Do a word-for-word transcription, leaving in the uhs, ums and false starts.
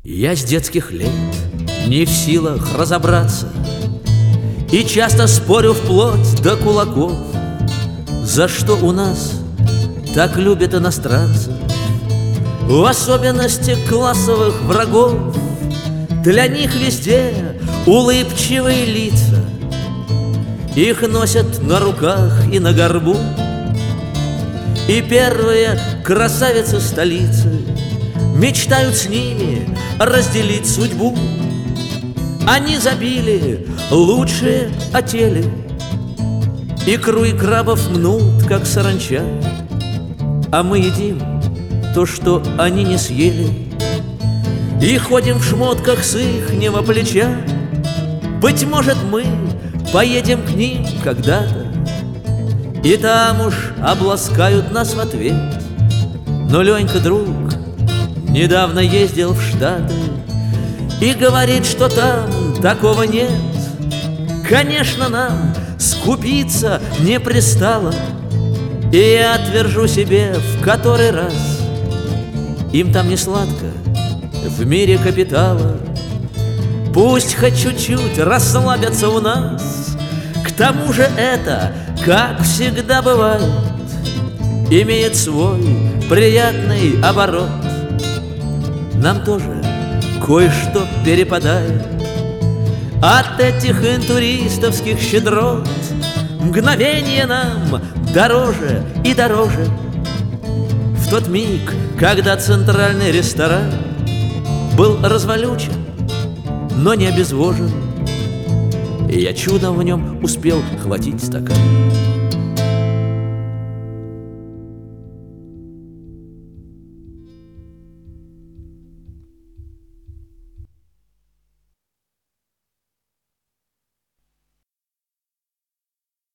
Я с детских лет не в силах разобраться и часто спорю вплоть до кулаков, за что у нас так любят иностранцев, в особенности классовых врагов. Для них везде улыбчивые лица, их носят на руках и на горбу, и первые красавицы столицы мечтают с ними разделить судьбу. Они забили лучшие отели, икру и крабов мнут, как саранча, а мы едим то, что они не съели, и ходим в шмотках с ихнего плеча. Быть может, мы поедем к ним когда-то, и там уж обласкают нас в ответ. Но Ленька, друг, недавно ездил в Штаты и говорит, что там такого нет. Конечно, нам скупиться не пристало, и я твержу себе в который раз: им там не сладко в мире капитала. Пусть хоть чуть-чуть расслабятся у нас. К тому же это, как всегда бывает, имеет свой приятный оборот. Нам тоже кое-что перепадает от этих интуристовских щедрот. Мгновение нам дороже и дороже. В тот миг, когда центральный ресторан был развалючен, но не обезвожен, и я чудом в нем успел хватить стакан.